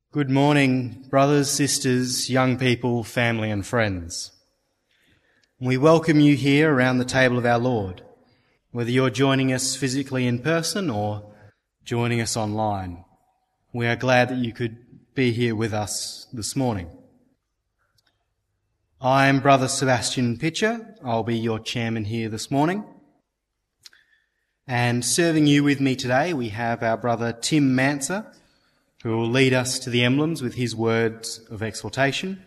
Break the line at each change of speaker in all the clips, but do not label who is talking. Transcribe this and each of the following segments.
Good morning, brothers, sisters, young people, family and friends. We welcome you here around the table of our Lord, whether you're joining us physically in person or joining us online. We are glad that you could be here with us this morning. I'm Brother Sebastian Pitcher. I'll be your chairman here this morning. And serving you with me today, we have our brother Tim Manser, who will lead us to the emblems with his words of exhortation.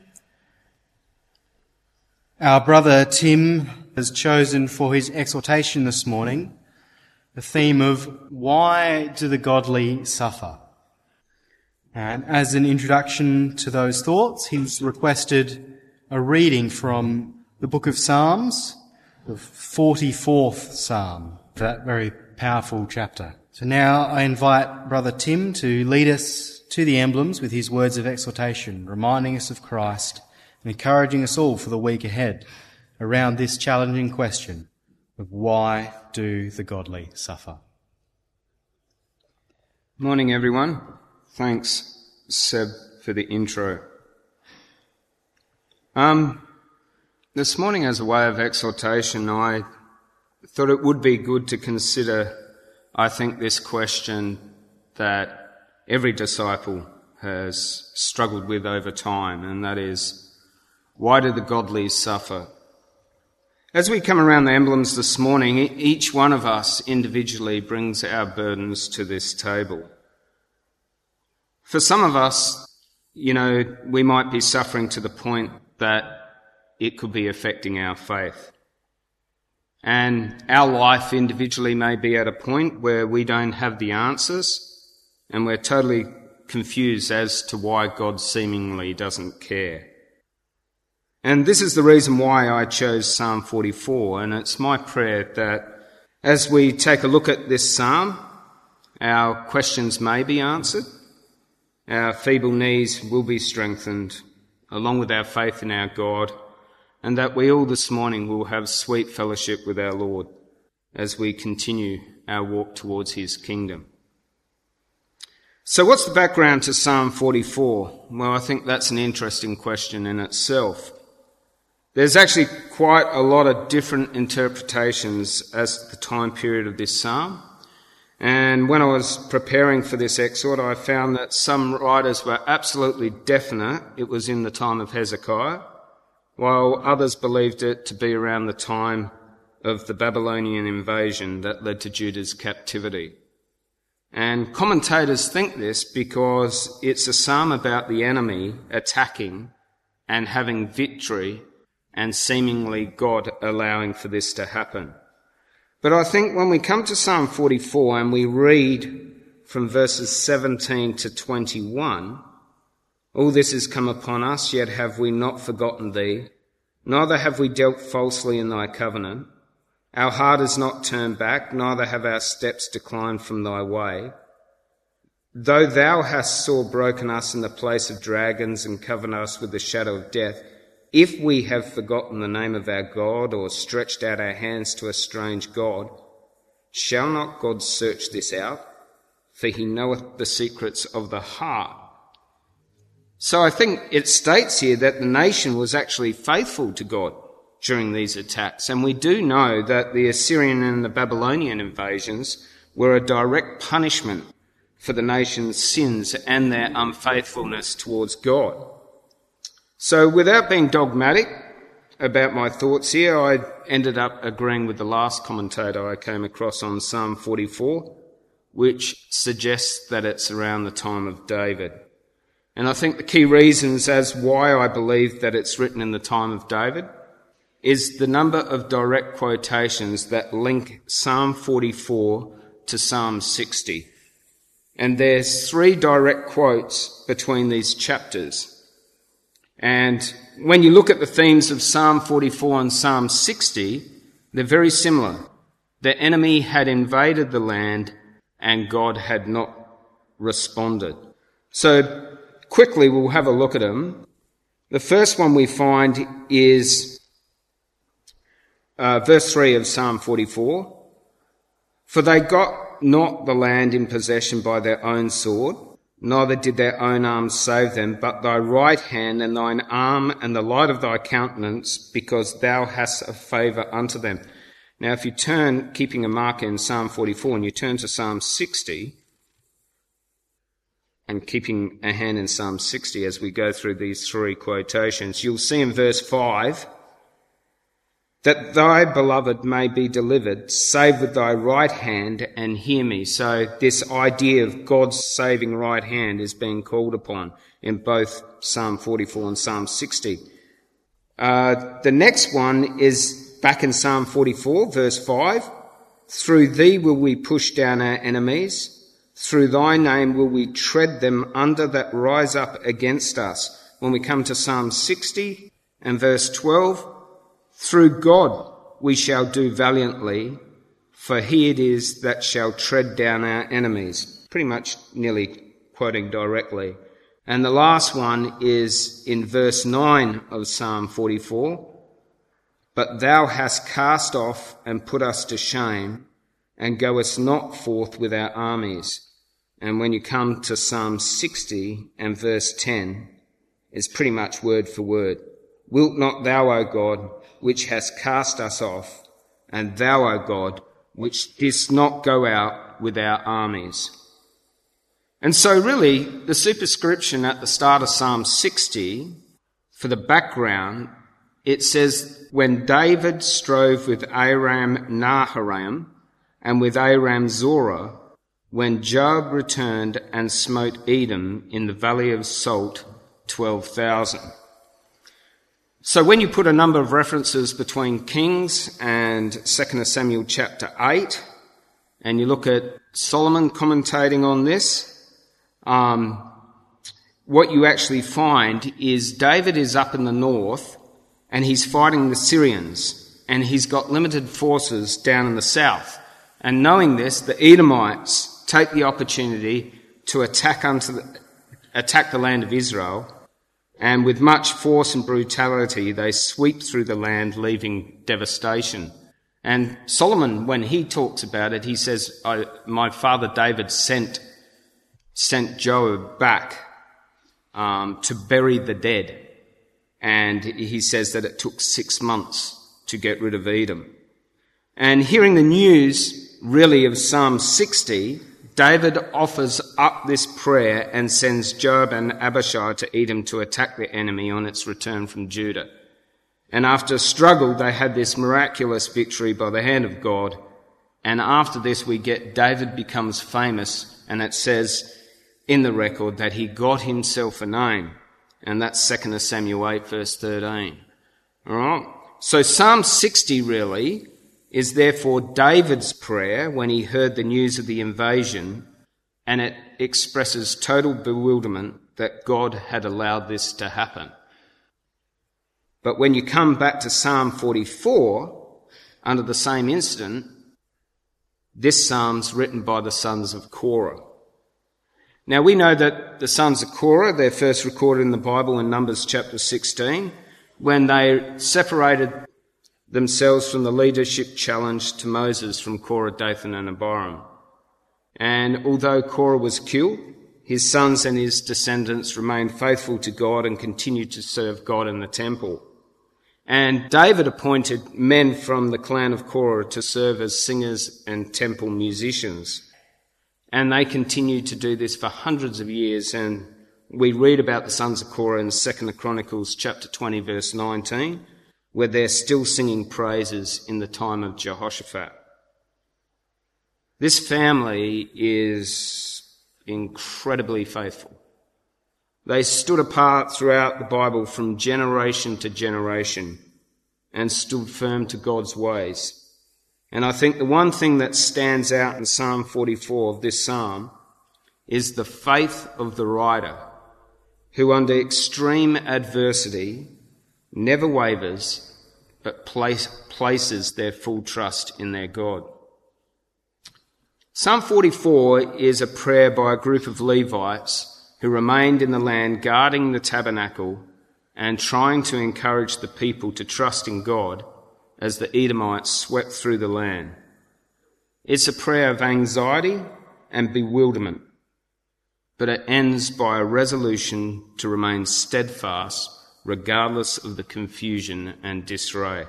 Our brother Tim has chosen for his exhortation this morning the theme of why do the godly suffer? And as an introduction to those thoughts, he's requested a reading from the book of Psalms, the 44th Psalm, that very powerful chapter. So now I invite Brother Tim to lead us to the emblems with his words of exhortation, reminding us of Christ and encouraging us all for the week ahead around this challenging question of why do the godly suffer?
Morning, everyone. Thanks, Seb, for the intro. This morning, as a way of exhortation, I thought it would be good to consider, I think, this question that every disciple has struggled with over time, and that is, why do the godly suffer? As we come around the emblems this morning, each one of us individually brings our burdens to this table. For some of us, we might be suffering to the point that it could be affecting our faith. And our life individually may be at a point where we don't have the answers and we're totally confused as to why God seemingly doesn't care. And this is the reason why I chose Psalm 44, and it's my prayer that as we take a look at this psalm, our questions may be answered, our feeble knees will be strengthened, along with our faith in our God, and that we all this morning will have sweet fellowship with our Lord as we continue our walk towards his kingdom. So what's the background to Psalm 44? Well, I think that's an interesting question in itself. There's actually quite a lot of different interpretations as to the time period of this psalm. And when I was preparing for this exhort, I found that some writers were absolutely definite it was in the time of Hezekiah, while others believed it to be around the time of the Babylonian invasion that led to Judah's captivity. And commentators think this because it's a psalm about the enemy attacking and having victory and seemingly God allowing for this to happen. But I think when we come to Psalm 44 and we read from verses 17 to 21, all this has come upon us, yet have we not forgotten thee, neither have we dealt falsely in thy covenant. Our heart is not turned back, neither have our steps declined from thy way. Though thou hast sore broken us in the place of dragons and covered us with the shadow of death, if we have forgotten the name of our God or stretched out our hands to a strange God, shall not God search this out? For he knoweth the secrets of the heart. So I think it states here that the nation was actually faithful to God during these attacks. And we do know that the Assyrian and the Babylonian invasions were a direct punishment for the nation's sins and their unfaithfulness towards God. So without being dogmatic about my thoughts here, I ended up agreeing with the last commentator I came across on Psalm 44, which suggests that it's around the time of David. And I think the key reasons as why I believe that it's written in the time of David is the number of direct quotations that link Psalm 44 to Psalm 60. And there's 3 direct quotes between these chapters. And when you look at the themes of Psalm 44 and Psalm 60, they're very similar. The enemy had invaded the land and God had not responded. So quickly we'll have a look at them. The first one we find is verse 3 of Psalm 44. For they got not the land in possession by their own sword, neither did their own arms save them, but thy right hand and thine arm and the light of thy countenance, because thou hast a favour unto them. Now if you turn, keeping a marker in Psalm 44, and you turn to Psalm 60, and keeping a hand in Psalm 60 as we go through these three quotations, you'll see in verse 5, that thy beloved may be delivered, save with thy right hand and hear me. So this idea of God's saving right hand is being called upon in both Psalm 44 and Psalm 60. The next one is back in Psalm 44, verse 5. Through thee will we push down our enemies. Through thy name will we tread them under that rise up against us. When we come to Psalm 60 and verse 12, through God we shall do valiantly, for he it is that shall tread down our enemies. Pretty much nearly quoting directly. And the last one is in verse 9 of Psalm 44. But thou hast cast off and put us to shame, and goest not forth with our armies. And when you come to Psalm 60 and verse 10, it's pretty much word for word. Wilt not thou, O God, which hast cast us off, and thou, O God, which didst not go out with our armies. And so really, the superscription at the start of Psalm 60, for the background, it says, when David strove with Aram Naharaim and with Aram Zorah, when Joab returned and smote Edom in the valley of Salt, 12,000. So when you put a number of references between Kings and 2 Samuel chapter 8, and you look at Solomon commentating on this, what you actually find is David is up in the north and he's fighting the Syrians, and he's got limited forces down in the south. And knowing this, the Edomites take the opportunity to attack the land of Israel, and with much force and brutality, they sweep through the land, leaving devastation. And Solomon, when he talks about it, he says, my father David sent Joab back to bury the dead. And he says that it took 6 months to get rid of Edom. And hearing the news, really, of Psalm 60, David offers up this prayer and sends Joab and Abishai to Edom to attack the enemy on its return from Judah. And after a struggle, they had this miraculous victory by the hand of God. And after this, we get David becomes famous, and it says in the record that he got himself a name. And that's 2 Samuel 8, verse 13. All right? So Psalm 60 really is therefore David's prayer when he heard the news of the invasion, and it expresses total bewilderment that God had allowed this to happen. But when you come back to Psalm 44, under the same incident, this psalm's written by the sons of Korah. Now we know that the sons of Korah, they're first recorded in the Bible in Numbers chapter 16, when they separated themselves from the leadership challenge to Moses from Korah, Dathan and Abiram. And although Korah was killed, his sons and his descendants remained faithful to God and continued to serve God in the temple. And David appointed men from the clan of Korah to serve as singers and temple musicians. And they continued to do this for hundreds of years. And we read about the sons of Korah in 2 Chronicles chapter 20, verse 19, where they're still singing praises in the time of Jehoshaphat. This family is incredibly faithful. They stood apart throughout the Bible from generation to generation and stood firm to God's ways. And I think the one thing that stands out in Psalm 44 of this psalm is the faith of the writer, who under extreme adversity never wavers, but places their full trust in their God. Psalm 44 is a prayer by a group of Levites who remained in the land guarding the tabernacle and trying to encourage the people to trust in God as the Edomites swept through the land. It's a prayer of anxiety and bewilderment. but it ends by a resolution to remain steadfast regardless of the confusion and disarray.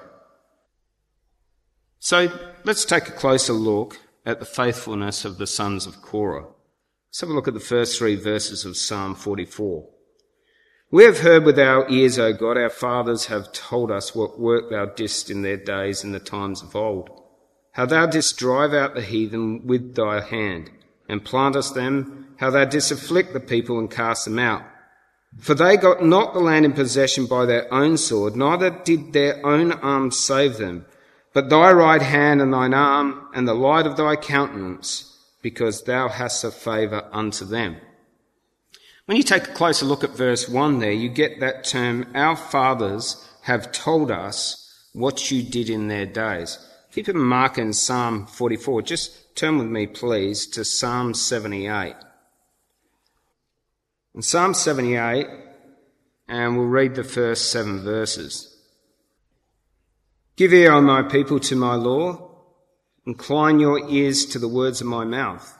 So let's take a closer look at the faithfulness of the sons of Korah. Let's have a look at the first 3 verses of Psalm 44. We have heard with our ears, O God, our fathers have told us what work thou didst in their days in the times of old, how thou didst drive out the heathen with thy hand, and plantest them, how thou didst afflict the people and cast them out. For they got not the land in possession by their own sword, neither did their own arm save them, but thy right hand and thine arm and the light of thy countenance, because thou hast a favour unto them. When you take a closer look at verse 1 there, you get that term, our fathers have told us what you did in their days. Keep a mark in Psalm 44. Just turn with me, please, to Psalm 78. In Psalm 78, and we'll read the first 7 verses. Give ear, O my people, to my law. Incline your ears to the words of my mouth.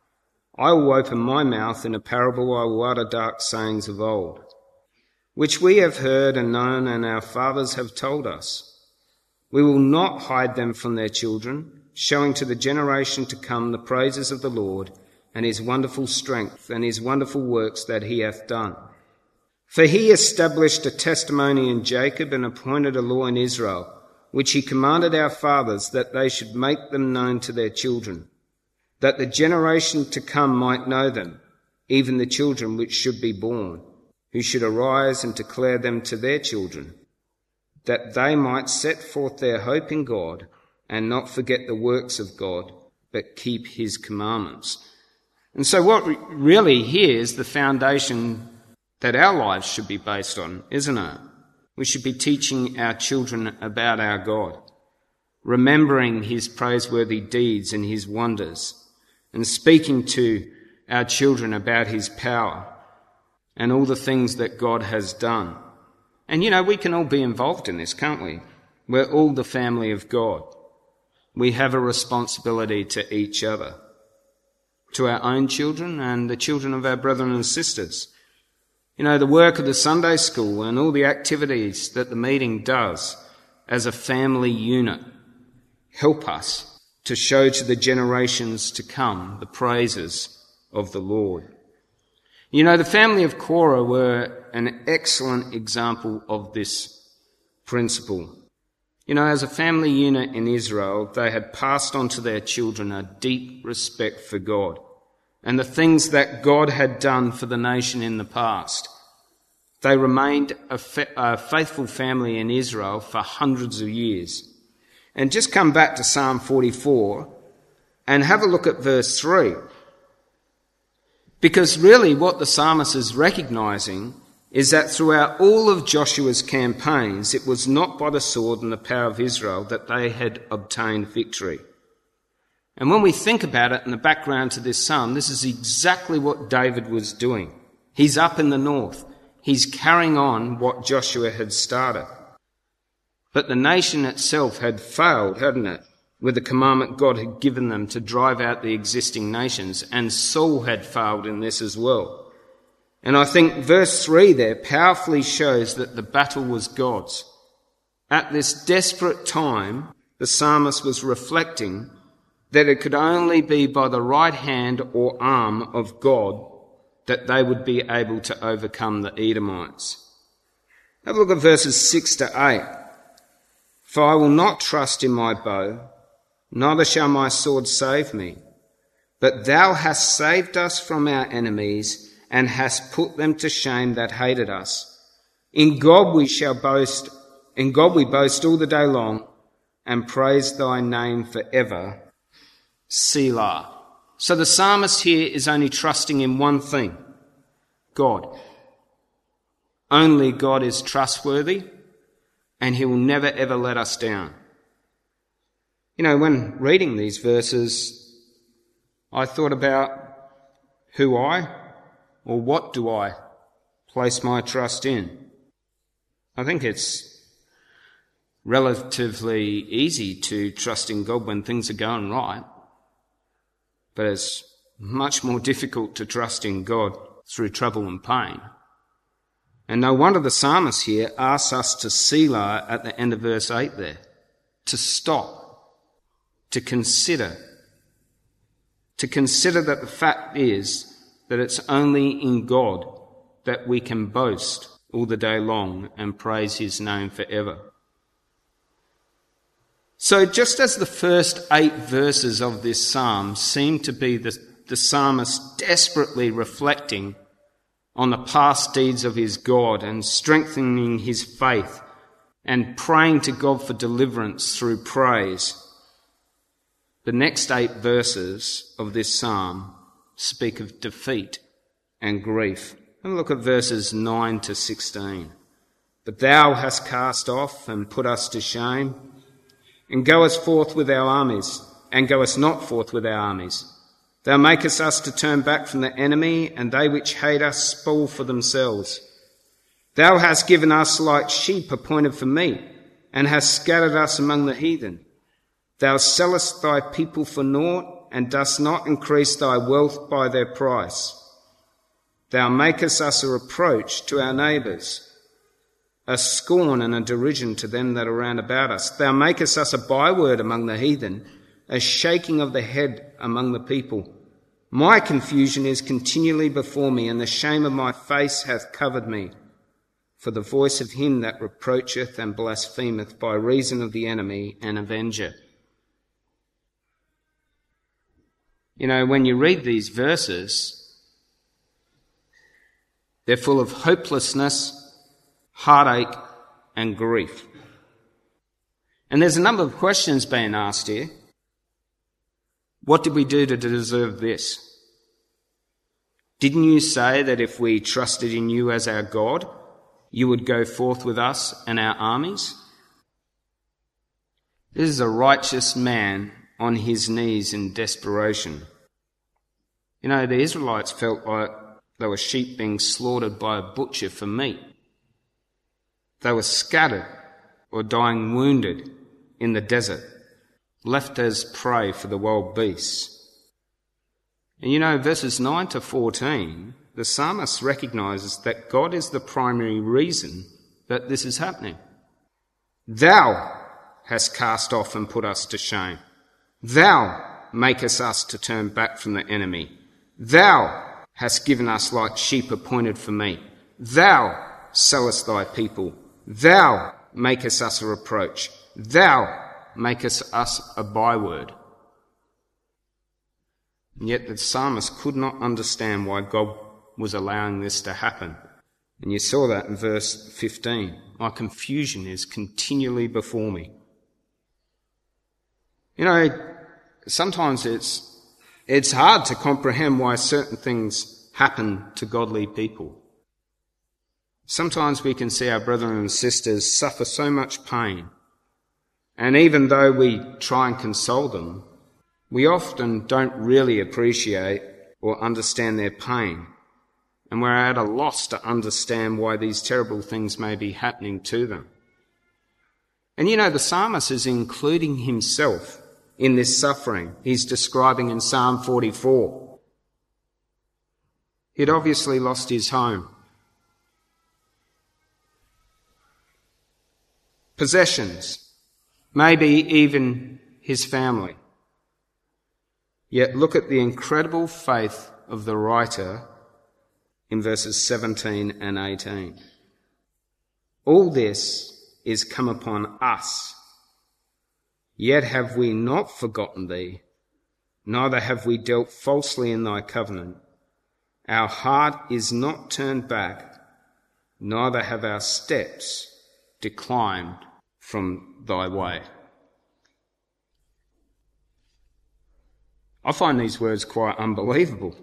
I will open my mouth in a parable, I will utter dark sayings of old, which we have heard and known and our fathers have told us. We will not hide them from their children, showing to the generation to come the praises of the Lord and his wonderful strength and his wonderful works that he hath done. For he established a testimony in Jacob and appointed a law in Israel, which he commanded our fathers that they should make them known to their children, that the generation to come might know them, even the children which should be born, who should arise and declare them to their children, that they might set forth their hope in God and not forget the works of God, but keep his commandments. And so what really here is the foundation that our lives should be based on, isn't it? We should be teaching our children about our God, remembering his praiseworthy deeds and his wonders, and speaking to our children about his power and all the things that God has done. And we can all be involved in this, can't we? We're all the family of God. We have a responsibility to each other, to our own children and the children of our brethren and sisters. The work of the Sunday school and all the activities that the meeting does as a family unit help us to show to the generations to come the praises of the Lord. The family of Korah were an excellent example of this principle. As a family unit in Israel, they had passed on to their children a deep respect for God and the things that God had done for the nation in the past. They remained a faithful family in Israel for hundreds of years. And just come back to Psalm 44 and have a look at verse 3. Because really what the psalmist is recognising is that throughout all of Joshua's campaigns, it was not by the sword and the power of Israel that they had obtained victory. And when we think about it in the background to this psalm, this is exactly what David was doing. He's up in the north. He's carrying on what Joshua had started. But the nation itself had failed, hadn't it, with the commandment God had given them to drive out the existing nations, and Saul had failed in this as well. And I think verse 3 there powerfully shows that the battle was God's. At this desperate time, the psalmist was reflecting that it could only be by the right hand or arm of God that they would be able to overcome the Edomites. Have a look at verses 6 to 8. For I will not trust in my bow, neither shall my sword save me. But thou hast saved us from our enemies, and hast put them to shame that hated us. In God we shall boast, in God we boast all the day long, and praise thy name forever. Selah. So the psalmist here is only trusting in one thing, God. Only God is trustworthy, and he will never ever let us down. When reading these verses, I thought about who what do I place my trust in? I think it's relatively easy to trust in God when things are going right. But as much more difficult to trust in God through trouble and pain. And no wonder the psalmist here asks us to selah at the end of verse 8 there, to stop, to consider that the fact is that it's only in God that we can boast all the day long and praise his name forever. So just as the first 8 verses of this psalm seem to be the psalmist desperately reflecting on the past deeds of his God and strengthening his faith and praying to God for deliverance through praise, the next 8 verses of this psalm speak of defeat and grief. Have a look at verses 9 to 16. But thou hast cast off and put us to shame, and goest forth with our armies, and goest not forth with our armies. Thou makest us to turn back from the enemy, and they which hate us spoil for themselves. Thou hast given us like sheep appointed for meat, and hast scattered us among the heathen. Thou sellest thy people for naught, and dost not increase thy wealth by their price. Thou makest us a reproach to our neighbours, a scorn and a derision to them that are round about us. Thou makest us a byword among the heathen, a shaking of the head among the people. My confusion is continually before me, and the shame of my face hath covered me. For the voice of him that reproacheth and blasphemeth by reason of the enemy and avenger. You know, when you read these verses, they're full of hopelessness, heartache, and grief. And there's a number of questions being asked here. What did we do to deserve this? Didn't you say that if we trusted in you as our God, you would go forth with us and our armies? This is a righteous man on his knees in desperation. You know, the Israelites felt like they were sheep being slaughtered by a butcher for meat. They were scattered or dying wounded in the desert, left as prey for the wild beasts. And you know, verses 9 to 14, the psalmist recognises that God is the primary reason that this is happening. Thou hast cast off and put us to shame. Thou makest us to turn back from the enemy. Thou hast given us like sheep appointed for meat. Thou sellest thy people. Thou makest us a reproach. Thou makest us a byword. And yet the psalmist could not understand why God was allowing this to happen. And you saw that in verse 15. My confusion is continually before me. You know, sometimes it's hard to comprehend why certain things happen to godly people. Sometimes we can see our brothers and sisters suffer so much pain, and even though we try and console them, we often don't really appreciate or understand their pain, and we're at a loss to understand why these terrible things may be happening to them. And you know, the psalmist is including himself in this suffering he's describing in Psalm 44. He'd obviously lost his home, possessions, maybe even his family. Yet look at the incredible faith of the writer in verses 17 and 18. All this is come upon us, yet have we not forgotten thee, neither have we dealt falsely in thy covenant. Our heart is not turned back, neither have our steps declined from thy way. I find these words quite unbelievable.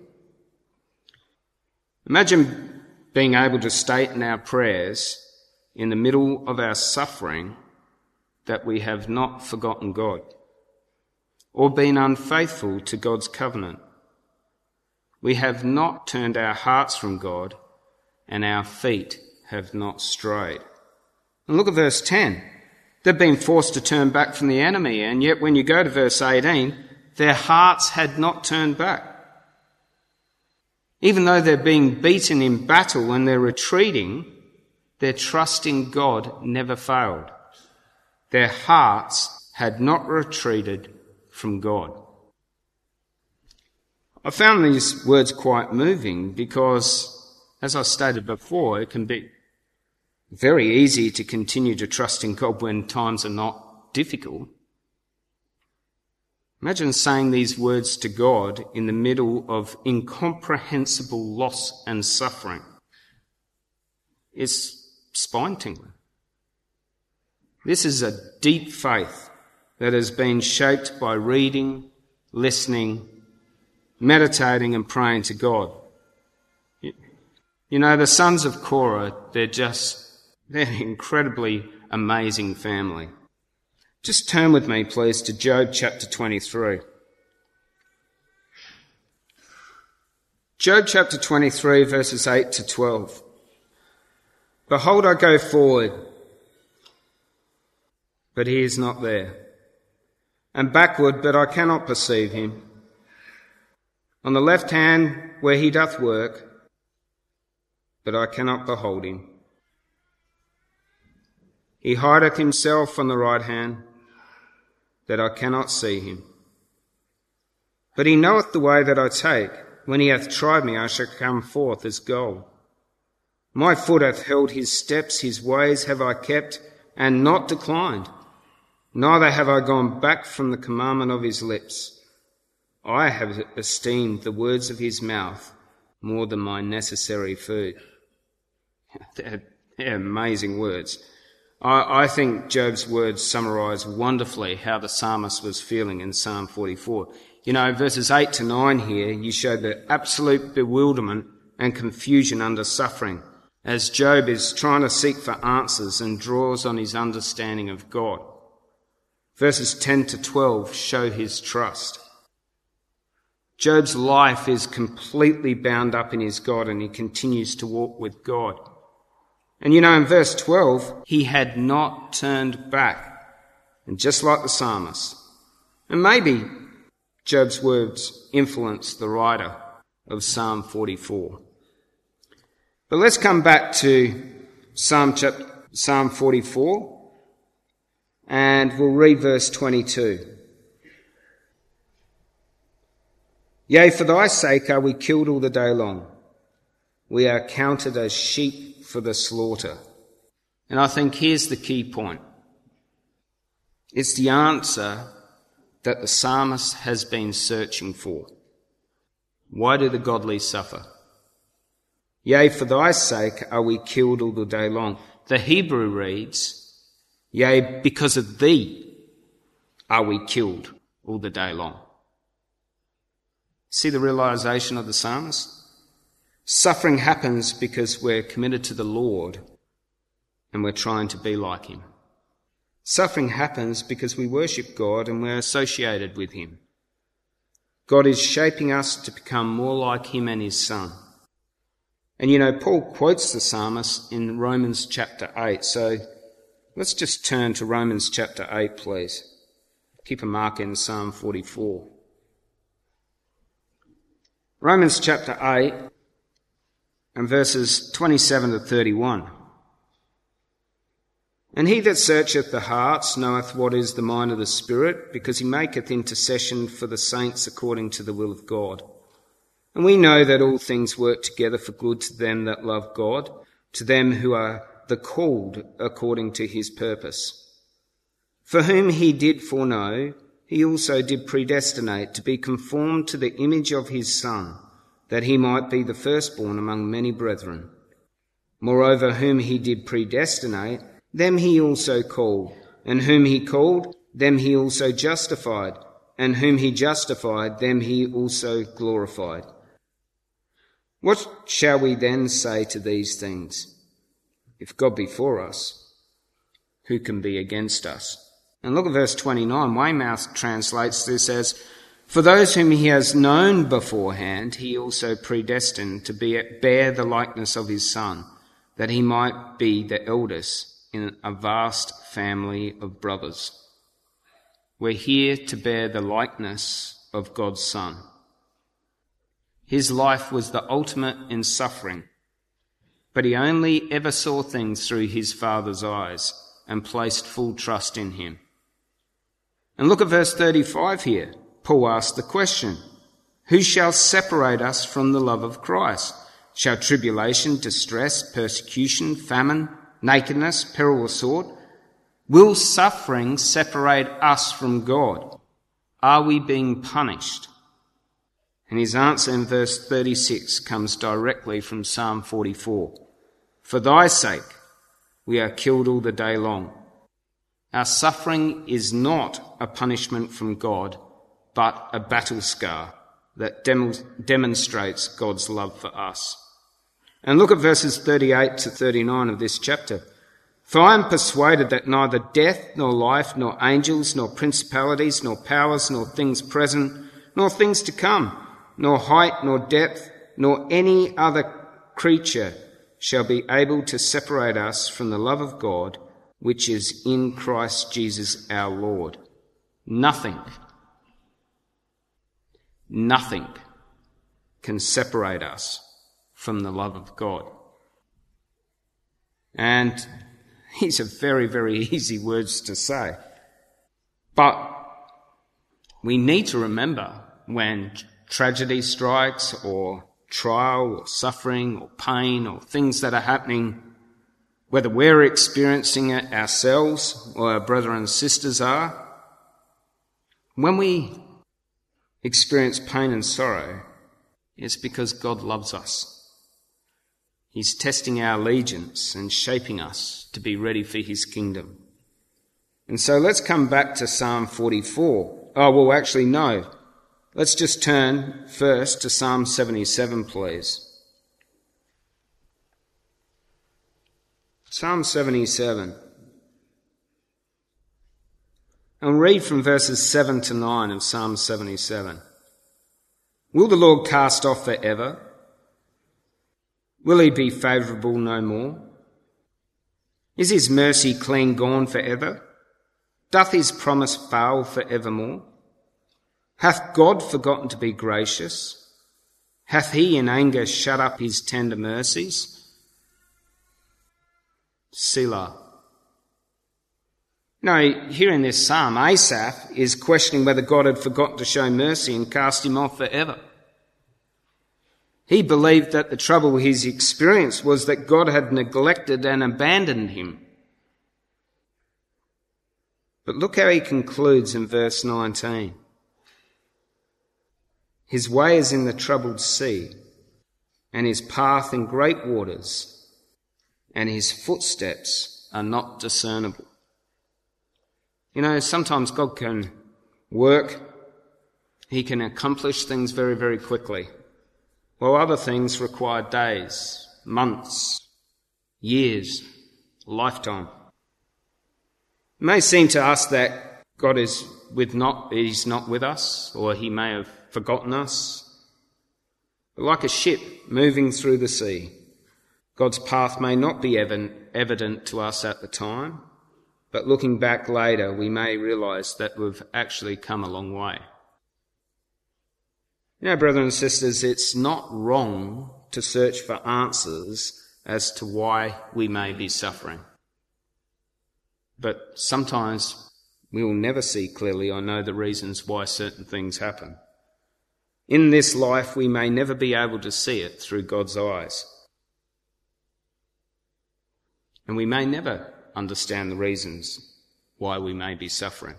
Imagine being able to state in our prayers in the middle of our suffering that we have not forgotten God or been unfaithful to God's covenant. We have not turned our hearts from God, and our feet have not strayed. And look at verse 10. They've been forced to turn back from the enemy, and yet when you go to verse 18, their hearts had not turned back. Even though they're being beaten in battle and they're retreating, their trust in God never failed. Their hearts had not retreated from God. I found these words quite moving because, as I stated before, it can be very easy to continue to trust in God when times are not difficult. Imagine saying these words to God in the middle of incomprehensible loss and suffering. It's spine-tingling. This is a deep faith that has been shaped by reading, listening, meditating and praying to God. You know, the sons of Korah, they're an incredibly amazing family. Just turn with me, please, to Job chapter 23. Job chapter 23, verses 8 to 12. Behold, I go forward, but he is not there, and backward, but I cannot perceive him. On the left hand, where he doth work, but I cannot behold him. He hideth himself on the right hand, that I cannot see him. But he knoweth the way that I take. When he hath tried me, I shall come forth as gold. My foot hath held his steps, his ways have I kept, and not declined. Neither have I gone back from the commandment of his lips. I have esteemed the words of his mouth more than my necessary food. They're amazing words. I think Job's words summarise wonderfully how the psalmist was feeling in Psalm 44. You know, verses 8 to 9 here, you show the absolute bewilderment and confusion under suffering, as Job is trying to seek for answers and draws on his understanding of God. Verses 10 to 12 show his trust. Job's life is completely bound up in his God, and he continues to walk with God. And you know, in verse 12, he had not turned back. And just like the psalmist. And maybe Job's words influenced the writer of Psalm 44. But let's come back to Psalm 44, and we'll read verse 22. Yea, for thy sake are we killed all the day long. We are counted as sheep for the slaughter. And I think here's the key point. It's the answer that the psalmist has been searching for. Why do the godly suffer? Yea, for thy sake are we killed all the day long. The Hebrew reads, yea, because of thee are we killed all the day long. See the realisation of the psalmist? Suffering happens because we're committed to the Lord and we're trying to be like him. Suffering happens because we worship God and we're associated with him. God is shaping us to become more like him and his Son. And you know, Paul quotes the psalmist in Romans chapter 8. So let's just turn to Romans chapter 8, please. Keep a mark in Psalm 44. Romans chapter 8 and verses 27 to 31. And he that searcheth the hearts knoweth what is the mind of the Spirit, because he maketh intercession for the saints according to the will of God. And we know that all things work together for good to them that love God, to them who are the called according to his purpose. For whom he did foreknow, he also did predestinate to be conformed to the image of his Son, that he might be the firstborn among many brethren. Moreover, whom he did predestinate, them he also called, and whom he called, them he also justified, and whom he justified, them he also glorified. What shall we then say to these things? If God be for us, who can be against us? And look at verse 29. Weymouth translates this as, for those whom he has known beforehand, he also predestined to bear the likeness of his Son, that he might be the eldest in a vast family of brothers. We're here to bear the likeness of God's Son. His life was the ultimate in suffering, but he only ever saw things through his Father's eyes and placed full trust in him. And look at verse 35 here. Paul asked the question, who shall separate us from the love of Christ? Shall tribulation, distress, persecution, famine, nakedness, peril or sword? Will suffering separate us from God? Are we being punished? And his answer in verse 36 comes directly from Psalm 44. For thy sake we are killed all the day long. Our suffering is not a punishment from God, but a battle scar that demonstrates God's love for us. And look at verses 38 to 39 of this chapter. For I am persuaded that neither death, nor life, nor angels, nor principalities, nor powers, nor things present, nor things to come, nor height, nor depth, nor any other creature shall be able to separate us from the love of God, which is in Christ Jesus our Lord. Nothing can separate us from the love of God. And these are very, very easy words to say. But we need to remember when tragedy strikes, or trial, or suffering, or pain, or things that are happening, whether we're experiencing it ourselves or our brothers and sisters are, when we experience pain and sorrow, it's because God loves us. He's testing our allegiance and shaping us to be ready for his kingdom. And so let's come back to Psalm 44. Oh, well, actually, no. Let's just turn first to Psalm 77, please. Psalm 77. And read from verses 7 to 9 of Psalm 77. Will the Lord cast off forever? Will he be favourable no more? Is his mercy clean gone forever? Doth his promise fail for evermore? Hath God forgotten to be gracious? Hath he in anger shut up his tender mercies? Selah. Now, here in this psalm, Asaph is questioning whether God had forgotten to show mercy and cast him off forever. He believed that the trouble he's experienced was that God had neglected and abandoned him. But look how he concludes in verse 19. His way is in the troubled sea, and his path in great waters, and his footsteps are not discernible. You know, sometimes God can work, he can accomplish things very, very quickly, while other things require days, months, years, a lifetime. It may seem to us that God is he's not with us, or he may have forgotten us. But like a ship moving through the sea, God's path may not be evident to us at the time, but looking back later, we may realise that we've actually come a long way. You know, brothers and sisters, it's not wrong to search for answers as to why we may be suffering. But sometimes we will never see clearly or know the reasons why certain things happen. In this life, we may never be able to see it through God's eyes. And we may never understand the reasons why we may be suffering.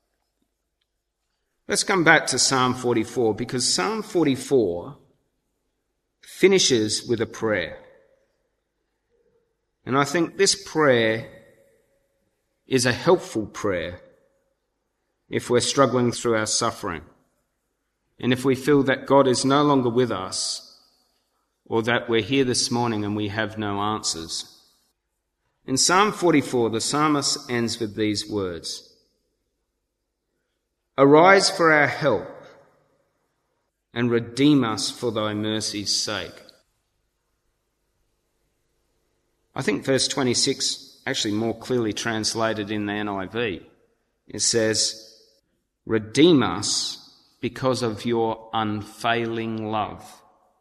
Let's come back to Psalm 44, because Psalm 44 finishes with a prayer. And I think this prayer is a helpful prayer if we're struggling through our suffering, and if we feel that God is no longer with us, or that we're here this morning and we have no answers. In Psalm 44, the psalmist ends with these words: Arise for our help, and redeem us for thy mercy's sake. I think verse 26 actually more clearly translated in the NIV. It says, redeem us because of your unfailing love.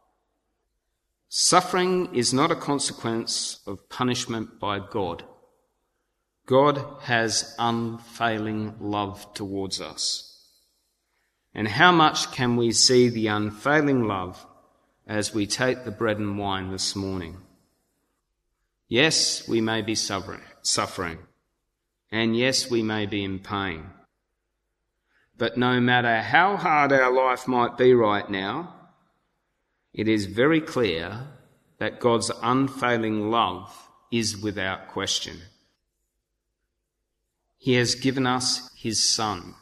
Suffering is not a consequence of punishment by God. God has unfailing love towards us. And how much can we see the unfailing love as we take the bread and wine this morning? Yes, we may be suffering, and yes, we may be in pain. But no matter how hard our life might be right now, it is very clear that God's unfailing love is without question. He has given us his Son.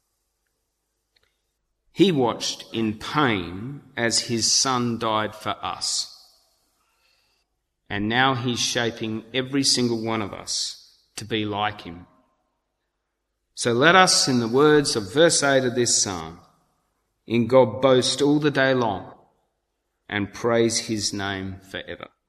He watched in pain as his Son died for us. And now he's shaping every single one of us to be like him. So let us, in the words of verse 8 of this psalm, in God boast all the day long and praise his name forever.